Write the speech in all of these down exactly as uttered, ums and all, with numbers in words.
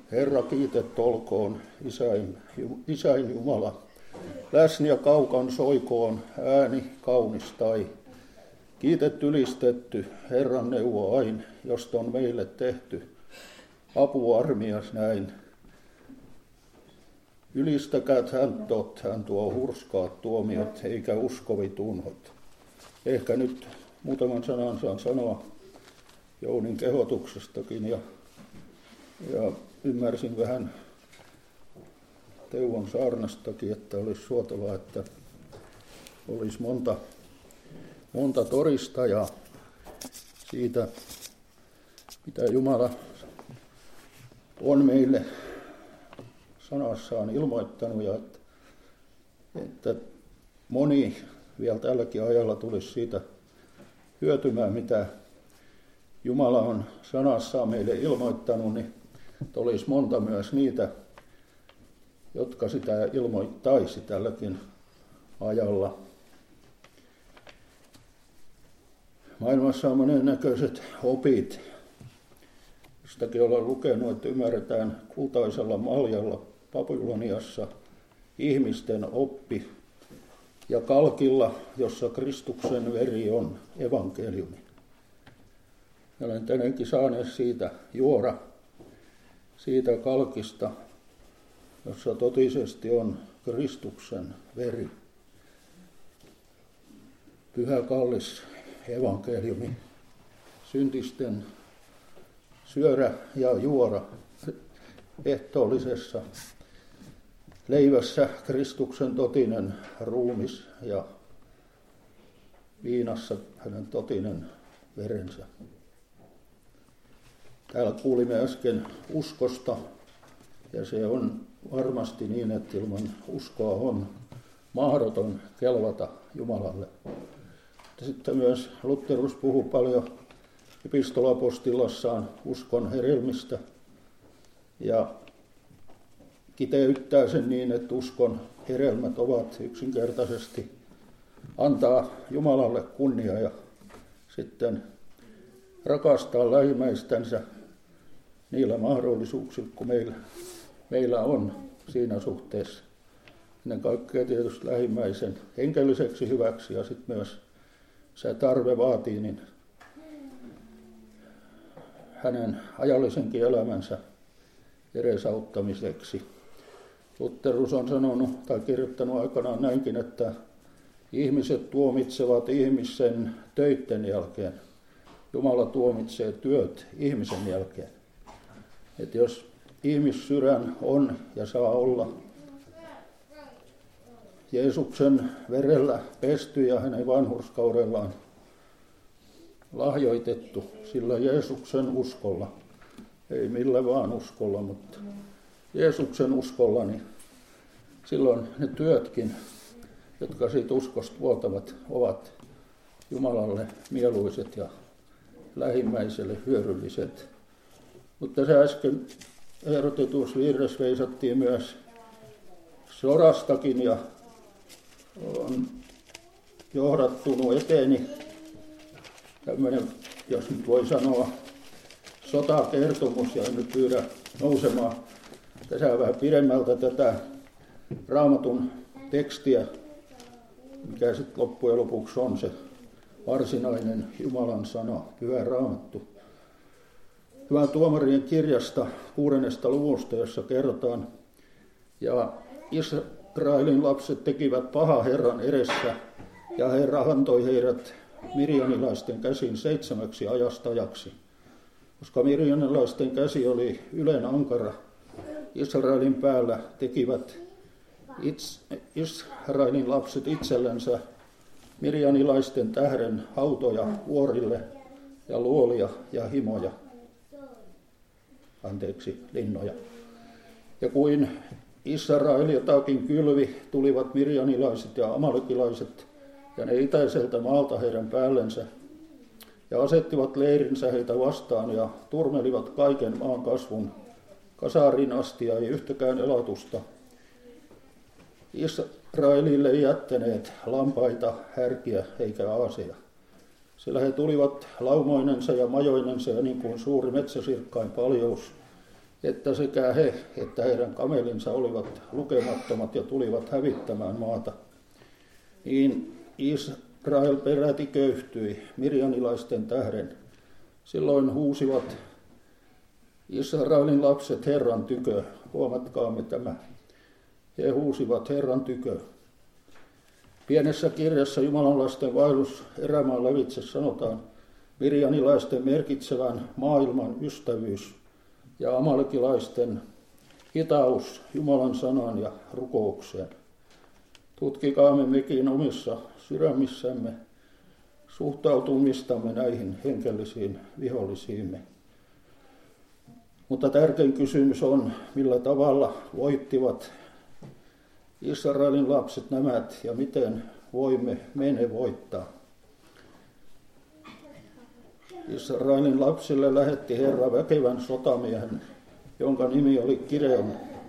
Herra kiitetty olkoon, Isäin, Isäin Jumala. Läsnä ja kaukan soikoon ääni kaunis tai. Kiitetty ylistetty, Herran neuvo ain, josta on meille tehty. Apuarmias näin. Ylistäkät hän tot, hän tuo hurskaat tuomiot, eikä uskovi tunhot. Ehkä nyt muutaman sanan saan sanoa Jounin kehotuksestakin ja, ja ymmärsin vähän Teuvon saarnastakin, että olisi suotavaa, että olisi monta, monta todistajaa siitä, mitä Jumala on meille sanassaan ilmoittanut, ja että, että moni vielä tälläkin ajalla tulisi siitä hyötymään, mitä Jumala on sanassaan meille ilmoittanut, niin olisi monta myös niitä, jotka sitä ilmoittaisi tälläkin ajalla. Maailmassa on monennäköiset opit. Jostakin olen lukenut, että ymmärretään kultaisella maljalla Babyloniassa ihmisten oppi ja kalkilla, jossa Kristuksen veri on evankeliumi. Olen tänäänkin saanut siitä juoda, siitä kalkista, jossa totisesti on Kristuksen veri. Pyhä kallis evankeliumi, syntisten syödä ja juoda ehtoollisessa leivässä Kristuksen totinen ruumis ja viinassa hänen totinen verensä. Täällä kuulimme äsken uskosta, ja se on varmasti niin, että ilman uskoa on mahdoton kelvata Jumalalle. Sitten myös Lutherus puhuu paljon epistolapostilassaan uskon hedelmistä ja kiteyttää sen niin, että uskon hedelmät ovat yksinkertaisesti antaa Jumalalle kunnia ja sitten rakastaa lähimmäistänsä niillä mahdollisuuksilla, kun meillä, meillä on siinä suhteessa. Ennen kaikkea tietysti lähimmäisen henkelliseksi hyväksi ja sitten myös se tarve vaatii, niin hänen ajallisenkin elämänsä edesauttamiseksi. Lutherus on sanonut tai kirjoittanut aikanaan näinkin, että ihmiset tuomitsevat ihmisen töitten jälkeen. Jumala tuomitsee työt ihmisen jälkeen. Että jos ihmissydän on ja saa olla Jeesuksen verellä pesty ja hänen vanhurskaudellaan lahjoitettu sillä Jeesuksen uskolla, ei millä vaan uskolla, mutta Jeesuksen uskolla, niin silloin ne työtkin, jotka siitä uskosta vuotavat, ovat Jumalalle mieluiset ja lähimmäiselle hyödylliset. Mutta se äsken ehdotetussa virressä veisattiin myös sodastakin ja on johdattunut eteeni tämmöinen, jos nyt voi sanoa, sotakertomus, ja en nyt pyydä nousemaan tässä vähän pidemmältä tätä Raamatun tekstiä, mikä sitten loppujen lopuksi on se varsinainen Jumalan sana, Pyhä Raamattu. Hyvän tuomarien kirjasta kuudennesta luvusta, jossa kerrotaan, ja Israelin lapset tekivät pahaa Herran edessä, ja Herra antoi heidät Mirjanilaisten käsin seitsemäksi ajastajaksi. Koska Mirjanilaisten käsi oli ylen ankara Israelin päällä, tekivät Israelin lapset itsellensä Mirjanilaisten tähden hautoja vuorille ja luolia ja himoja. Anteeksi, linnoja. Ja kuin Israelitakin kylvi, tulivat mirjanilaiset ja amalekilaiset ja ne itäiseltä maalta heidän päällensä ja asettivat leirinsä heitä vastaan ja turmelivat kaiken maan kasvun Kasarin asti ja ei yhtäkään elatusta. Israelille ei jättäneet lampaita, härkiä eikä aaseja. Sillä he tulivat laumoinensa ja majoinensa ja niin kuin suuri metsäsirkkain paljous että sekä he että heidän kamelinsa olivat lukemattomat ja tulivat hävittämään maata. Niin Israel peräti köyhtyi mirjanilaisten tähden. Silloin huusivat Israelin lapset Herran tykö. Huomatkaamme tämä. He huusivat Herran tykö. Pienessä kirjassa Jumalan lasten vaellus erämaan lävitse sanotaan mirjanilaisten merkitsevän maailman ystävyys ja amalekilaisten hitaus Jumalan sanan ja rukoukseen. Tutkikaamme mekin omissa sydämissämme suhtautumistamme näihin henkellisiin vihollisiimme. Mutta tärkein kysymys on, millä tavalla voittivat Israelin lapset nämä ja miten voimme me ne voittaa. Israelin lapsille lähetti Herra väkevän sotamiehen, jonka nimi oli Kireon,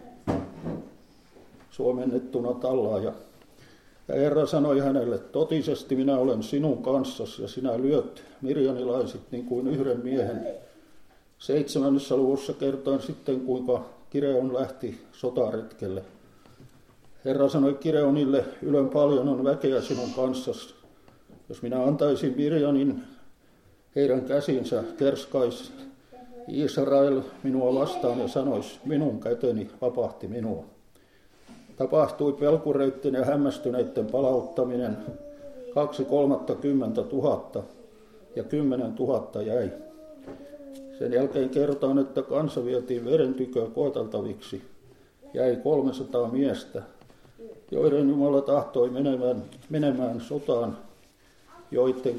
suomennettuna tallaaja. Ja Herra sanoi hänelle, totisesti minä olen sinun kanssasi ja sinä lyöt mirjanilaiset niin kuin yhden miehen. Seitsemännessä luvussa kertoin sitten, kuinka Kireon lähti sotaretkelle. Herra sanoi Kireonille, ylön paljon on väkeä sinun kanssasi. Jos minä antaisin Mirjanin heidän käsinsä, kerskais Israel minua vastaan ja sanoisi, minun käteni vapahti minua. Tapahtui pelkureitten ja hämmästyneiden palauttaminen, kaksi kolmattakymmentä tuhatta ja kymmenen tuhatta jäi. Sen jälkeen kertaan, että kansa vietiin veren tykö koeteltaviksi. Jäi kolmesataa miestä, joiden Jumala tahtoi menemään, menemään sotaan, joiden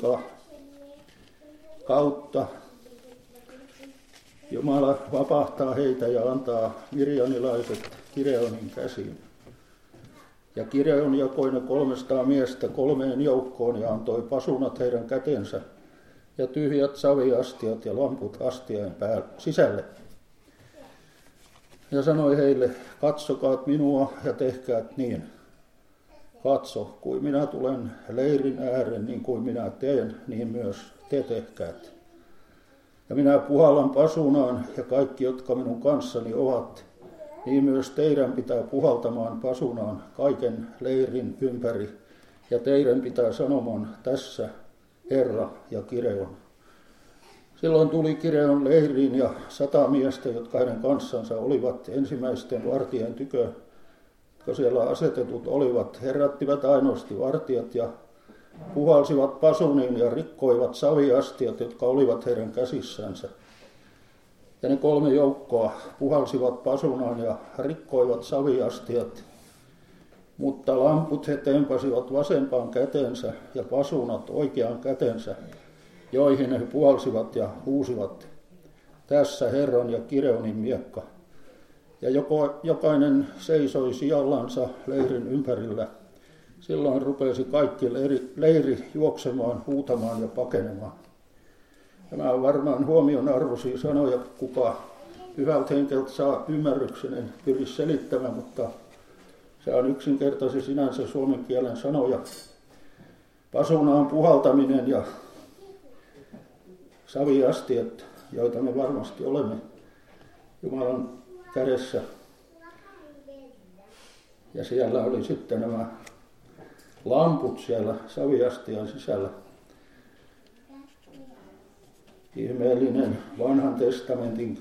kautta Jumala vapahtaa heitä ja antaa mirjanilaiset Kireonin käsiin. Ja Kireon jakoi ne kolmesataa miestä kolmeen joukkoon ja antoi pasunat heidän kätensä ja tyhjät saviastiat ja lamput astiain päälle sisälle. Ja sanoi heille, katsokaat minua ja tehkäät niin. Katso, kuin minä tulen leirin ääreen, niin kuin minä teen, niin myös te tehkäät. Ja minä puhallan pasunaan, ja kaikki, jotka minun kanssani ovat, niin myös teidän pitää puhaltamaan pasunaan kaiken leirin ympäri, ja teidän pitää sanomaan tässä Herra ja Kireon. Silloin tuli Kireon leiriin ja sata miestä, jotka hänen kanssansa olivat ensimmäisten vartien tykö, jotka siellä asetetut olivat, herättivät ainoasti vartijat ja puhalsivat pasuniin ja rikkoivat saviastiat, jotka olivat heidän käsissänsä. Ja ne kolme joukkoa puhalsivat pasunaan ja rikkoivat saviastiat, mutta lamput he tempasivat vasempaan kätensä ja pasunat oikeaan kätensä, joihin he puhalsivat ja huusivat, tässä Herran ja Kireonin miekka. Ja joko, jokainen seisoi sijallansa leirin ympärillä. Silloin rupesi kaikki leiri, leiri juoksemaan, huutamaan ja pakenemaan. Tämä on varmaan huomionarvoisia sanoja, kuka hyvältä henkeltä saa ymmärryksen, en pyri selittämään, mutta se on yksinkertaisesti sinänsä suomen kielen sanoja. Pasunaan puhaltaminen ja saviastiat, joita me varmasti olemme Jumalan kädessä. Ja siellä oli sitten nämä lamput siellä saviastian sisällä. Ihmeellinen vanhan testamentin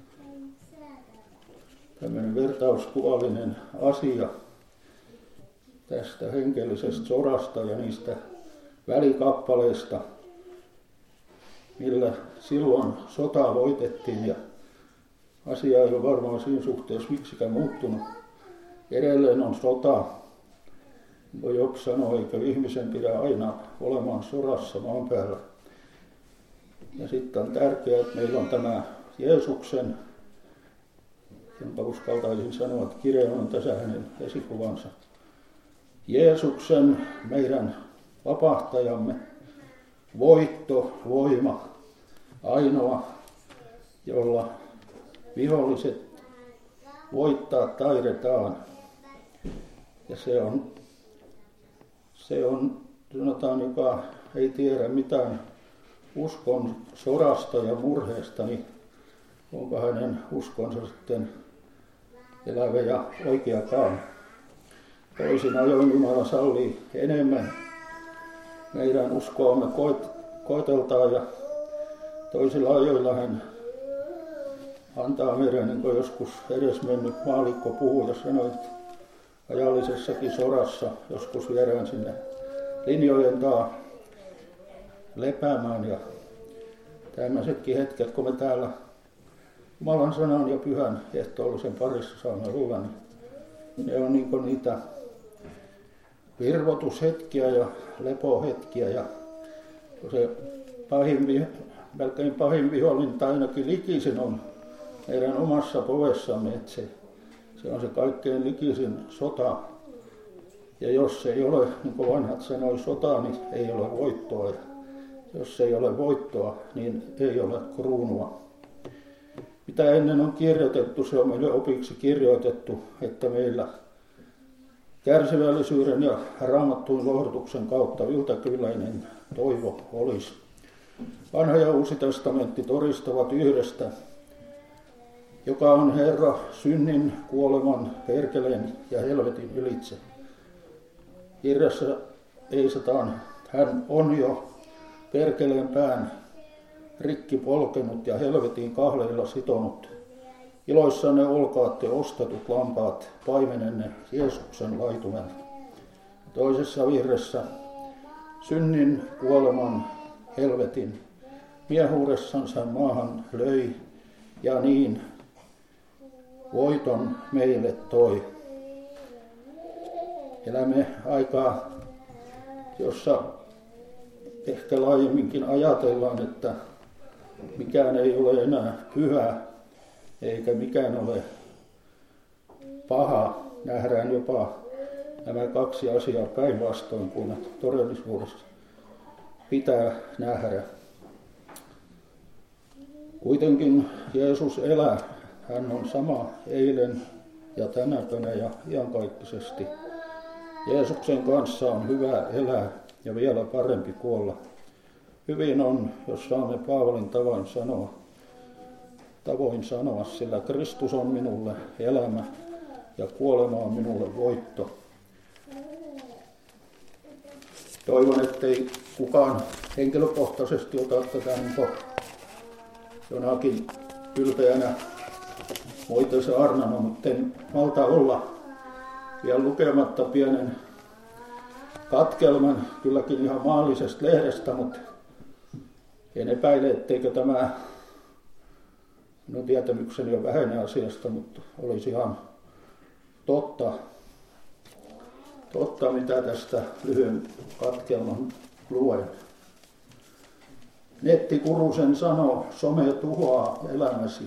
tämmöinen vertauskuvallinen asia tästä henkellisestä sodasta ja niistä välikappaleista, millä silloin sota voitettiin ja asia ei ole varmaan siinä suhteessa miksikään muuttunut. Edelleen on sota. Job sanoo, eikö ihmisen pidä aina olemaan sodassa maan päällä. Ja sitten on tärkeää, että meillä on tämä Jeesuksen, jonka uskaltaisin sanoa, että Kireon on tässä hänen esikuvansa. Jeesuksen, meidän vapahtajamme, voitto, voima, ainoa, jolla viholliset voittaa taidetaan. Ja se on, se on, sanotaan, joka ei tiedä mitään uskon sodasta ja murheesta, niin onko hänen uskonsa sitten elävä ja oikeakaan. Toisin ajoin Jumala sallii enemmän meidän uskoamme koit, koiteltaa ja toisilla ajoilla hän antaa meidän, niin kuin joskus edesmennyt maalikko puhuu ja sanoi, että ajallisessakin sodassa joskus viedään sinne linjojen taa lepäämään. Ja tämmöisetkin hetket, kun me täällä Jumalan sanan ja pyhän ehtoollisen parissa saamme olla, niin ne on niin kuin niitä virvoitushetkiä ja lepohetkiä. Ja se pahin, melkein pahin vihollinen tai ainakin likisin on meidän omassa povessamme, että se, se on se kaikkein likisin sota. Ja jos ei ole, niin kuin vanhat sanoi, sotaa, niin ei ole voittoa. Ja jos ei ole voittoa, niin ei ole kruunua. Mitä ennen on kirjoitettu, se on meille opiksi kirjoitettu, että meillä kärsivällisyyden ja raamattuun lohdutuksen kautta yltäkylläinen toivo olisi. Vanha ja Uusi testamentti todistavat yhdestä, joka on Herra synnin, kuoleman, perkeleen ja helvetin ylitse. Kirjassa eisataan, hän on jo perkeleen pään rikki polkenut ja helvetin kahleilla sitonut. Iloissanne olkaatte ostetut lampaat, paimenenne Jeesuksen laitumen. Toisessa virressä synnin, kuoleman, helvetin miehuudessansa maahan löi ja niin voiton meille toi. Elämme aikaa, jossa ehkä laajemminkin ajatellaan, että mikään ei ole enää pyhä, eikä mikään ole paha. Nähdään jopa nämä kaksi asiaa päinvastoin, kun todellisuudessa pitää nähdä. Kuitenkin Jeesus elää. Hän on sama eilen ja tänäpänä ja iankaikkisesti. Jeesuksen kanssa on hyvä elää ja vielä parempi kuolla. Hyvin on, jos saamme Paavalin tavoin sanoa, tavoin sanoa, sillä Kristus on minulle elämä ja kuolema on minulle voitto. Toivon, ettei kukaan henkilökohtaisesti ota tätä niin jonakin ylpeänä moitesaarnana, mutta en malta olla vielä lukematta pienen katkelman, kylläkin ihan maallisesta lehdestä, mutta en epäile, etteikö tämä minun tietämykseni on vähäinen asiasta, mutta olisi ihan totta, totta mitä tästä lyhyen katkelman luen. Netti Kurusen sanoo, some tuhoaa elämäsi.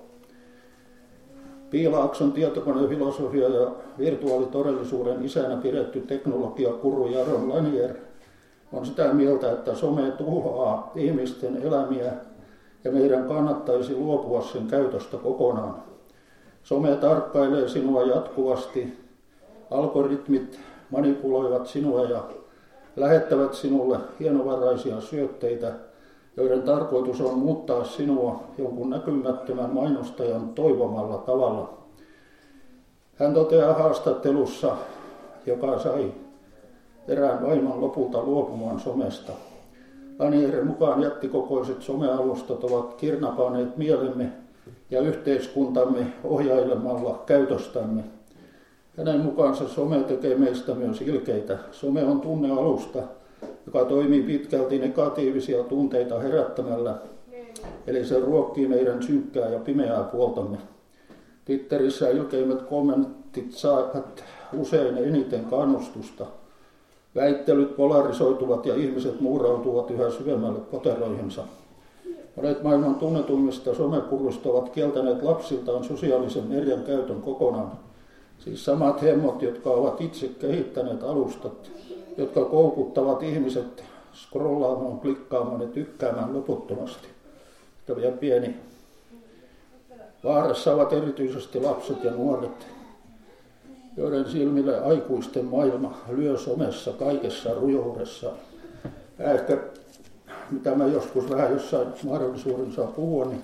Piilaakson tietokonefilosofia ja virtuaalitodellisuuden isänä pidetty teknologiakuru Jaron Lanier on sitä mieltä, että some tuhoaa ihmisten elämiä ja meidän kannattaisi luopua sen käytöstä kokonaan. Some tarkkailee sinua jatkuvasti, algoritmit manipuloivat sinua ja lähettävät sinulle hienovaraisia syötteitä, joiden tarkoitus on muuttaa sinua jonkun näkymättömän mainostajan toivomalla tavalla. Hän toteaa haastattelussa, joka sai erään vaimon lopulta luopumaan somesta. Lanierin mukaan jättikokoiset somealustat ovat kirnapaneet mielemme ja yhteiskuntamme ohjailemalla käytöstämme. Hänen mukaansa some tekee meistä myös ilkeitä. Some on tunnealusta, joka toimii pitkälti negatiivisia tunteita herättämällä, eli se ruokkii meidän synkkää ja pimeää puoltamme. Twitterissä ilkeimmät kommentit saavat usein eniten kannustusta. Väittelyt polarisoituvat ja ihmiset muurautuvat yhä syvemmälle poteroihinsa. Monet maailman tunnetuimmista somekuruista ovat kieltäneet lapsiltaan sosiaalisen median käytön kokonaan. Siis samat hemmot, jotka ovat itse kehittäneet alustat, jotka koukuttavat ihmiset scrollaamaan, klikkaamaan ja tykkäämään loputtomasti. Tämä vielä pieni. Vaarassa ovat erityisesti lapset ja nuoret, joiden silmille aikuisten maailma lyö somessa kaikessa rujoudessa. Ja ehkä, mitä mä joskus vähän jossain mahdollisuuden saa puhua, niin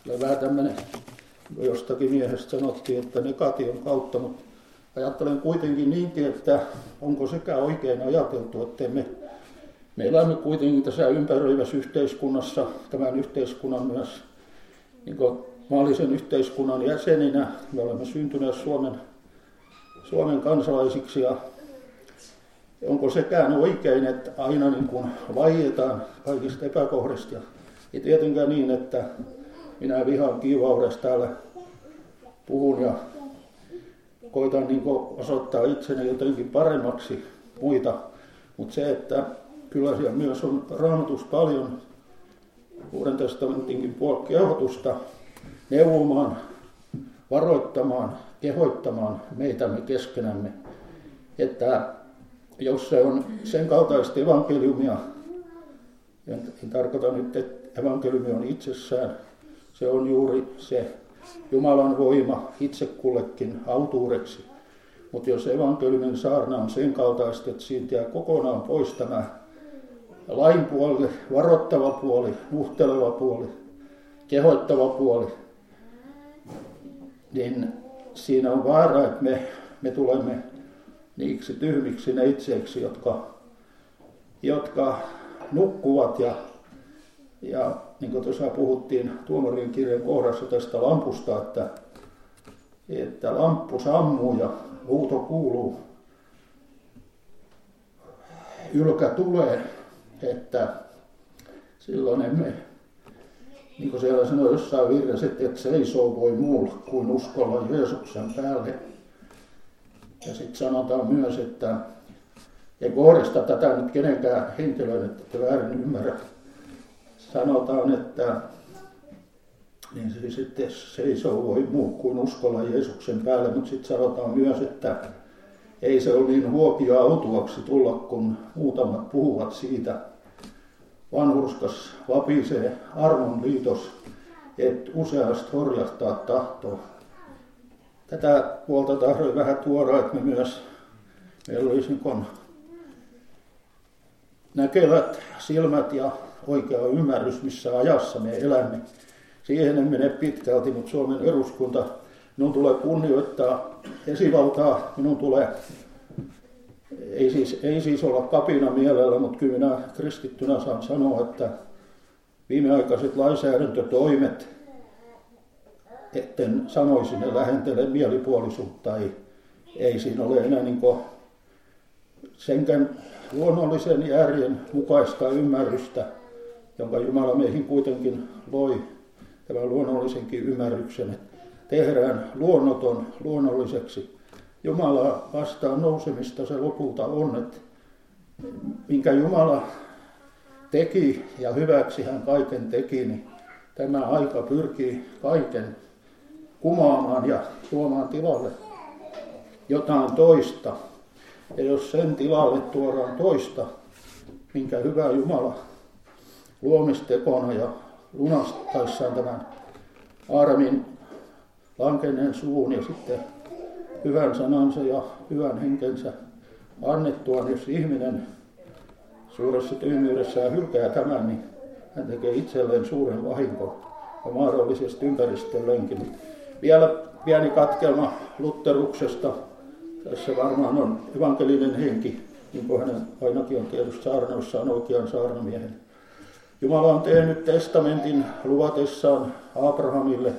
vähän tämmöinen, jostakin miehestä sanottiin, että negaation kautta, mutta ajattelen kuitenkin niinkin, että onko sekä oikein ajateltu, että me, me elämme kuitenkin tässä ympäröivässä yhteiskunnassa, tämän yhteiskunnan myös niin kuin maallisen yhteiskunnan jäseninä. Me olemme syntyneet Suomen, Suomen kansalaisiksi ja onko sekään oikein, että aina niin kuin vaietaan kaikista epäkohdista. Ei tietenkään niin, että minä vihaan kiivaudesta täällä puhun ja koitan niin kuin osoittaa itseni jotenkin paremmaksi muita. Mutta se, että kyllä siellä myös on Raamatussa paljon Uuden testamentinkin puolella kehotusta neuvomaan, varoittamaan, kehoittamaan meitämme keskenämme, että jos se on sen kaltaista evankeliumia, en tarkoita nyt, että evankeliumi on itsessään, se on juuri se Jumalan voima itse kullekin autuudeksi. Mutta jos evankeliumin saarna on sen kaltaista, että siitä jää kokonaan pois tämä lain puoli, varoittava puoli, nuhteleva puoli, kehoittava puoli, niin siinä on vaara, että me, me tulemme niiksi tyhmiksi neitseiksi, jotka, jotka nukkuvat ja, ja niin kuin tuossa puhuttiin Tuomarien kirjan kohdassa tästä lampusta, että, että lamppu sammuu ja huuto kuuluu, ylkä tulee, että silloin emme, niin kuin siellä sanoi jossain virressä, että seisoo voi muu kuin uskolla Jeesuksen päälle. Ja sitten sanotaan myös, että ei kohdista tätä nyt kenenkään henkilöön, että väärin ymmärrä. Sanotaan, että niin se sitten seisoo voi muu kuin uskolla Jeesuksen päälle, mutta sitten sanotaan myös, että ei se ole niin huopia autuaksi tulla, kun muutamat puhuvat siitä. Vanhurskas vapisee armon liitos, et useasti horjahtaa tahtoa. Tätä puolta tahdoin vähän tuoda, että me myös, meillä olisi niin näkevät silmät ja oikea ymmärrys, missä ajassa me elämme. Siihen en mene pitkälti, mutta Suomen eduskunta, minun tulee kunnioittaa esivaltaa, minun tulee, ei siis, ei siis olla kapina mielellä, mutta kyllä minä kristittynä saan sanoa, että viimeaikaiset lainsäädäntötoimet, etten sanoisi, ne lähentele mielipuolisuutta, ei, ei siinä ole enää niin kuin senkään luonnollisen järjen mukaista ymmärrystä, jonka Jumala meihin kuitenkin loi, tämän luonnollisenkin ymmärryksen, että tehdään luonnoton luonnolliseksi. Jumala vastaan nousemista se lopulta on, että minkä Jumala teki ja hyväksi hän kaiken teki, niin tämä aika pyrkii kaiken kumaamaan ja tuomaan tilalle jotain toista. Ja jos sen tilalle tuodaan toista, minkä hyvä Jumala luomistekona ja lunastaessaan tämän Aadamin lankenneen suun ja sitten hyvän sanansa ja hyvän henkensä annettuaan, jos ihminen suuressa tyhmyydessään hylkää tämän, niin hän tekee itselleen suuren vahinko ja mahdollisesti ympäristöllekin. Vielä pieni katkelma Lutteruksesta. Tässä varmaan on evankelinen henki, niin kuin hänen ainakin on tietysti saarnoissaan oikean saarnamiehen. Jumala on tehnyt testamentin luvatessaan Abrahamille,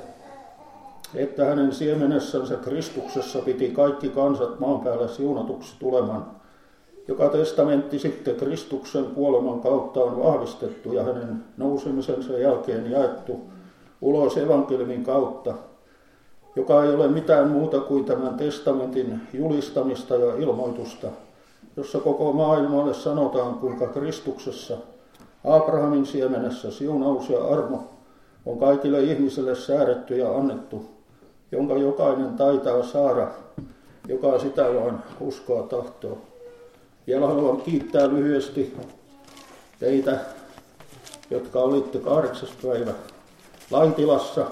että hänen siemenessänsä Kristuksessa piti kaikki kansat maan päällä siunatuksi tuleman. Joka testamentti sitten Kristuksen kuoleman kautta on vahvistettu ja hänen nousemisensa jälkeen jaettu ulos evankeliumin kautta, joka ei ole mitään muuta kuin tämän testamentin julistamista ja ilmoitusta, jossa koko maailmalle sanotaan, kuinka Kristuksessa Abrahamin siemenessä siunaus ja armo on kaikille ihmisille säädetty ja annettu, jonka jokainen taitaa saada, joka sitä vaan uskoa tahtoo. Vielä haluan kiittää lyhyesti teitä, jotka olitte kahdeksas päivä Laitilassa.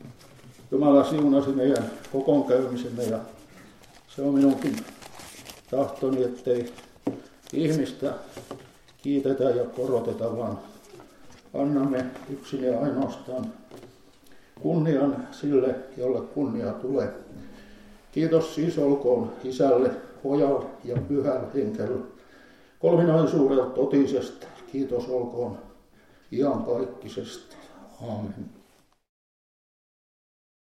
Jumala siunasi meidän kokoonkäymisemme ja se on minunkin tahtoni, ettei ihmistä kiitetä ja koroteta, vaan annamme yksin ja ainoastaan kunnian sille, jolle kunnia tulee. Kiitos siis olkoon Isälle, Pojalle ja Pyhälle Henkelle, kolminaisuudelle totisesta. Kiitos olkoon iankaikkisesti. Aamen.